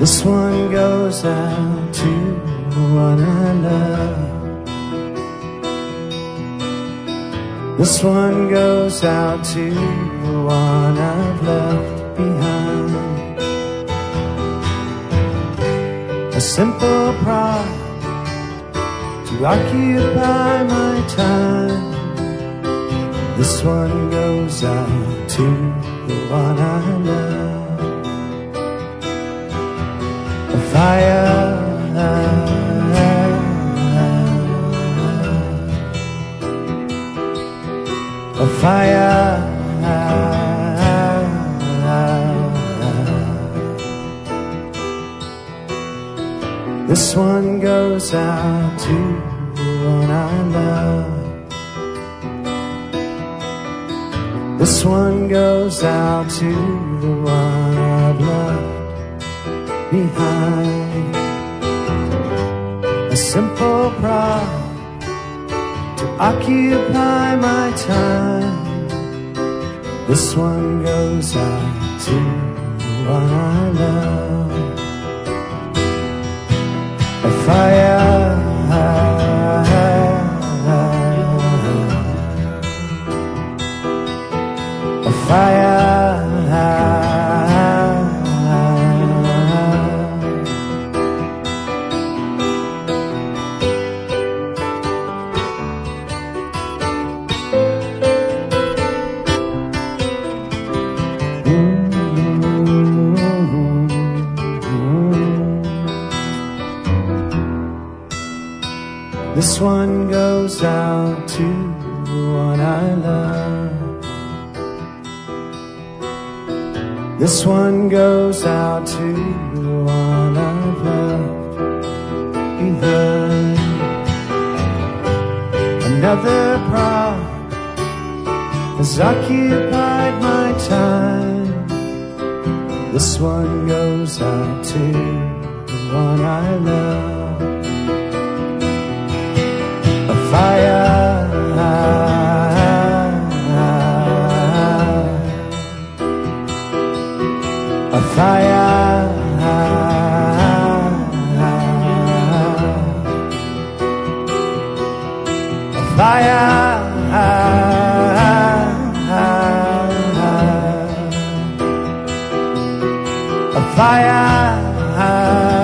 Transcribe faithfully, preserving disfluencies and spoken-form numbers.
This one goes out to the one I love. This one goes out to the one I've left behind. A simple pride to occupy my time. This one goes out to the one I love. A fire, a fire. This one goes out to the one I love. This one goes out to the one I've left behind. A simple pride to occupy my time. This one goes out to the one I love. A fire, a fire. This one goes out to the one I love. This one goes out to the one I've left behind. Another pride has occupied my time. This one goes out to the one I love. Fire, a fire, a fire, a fire.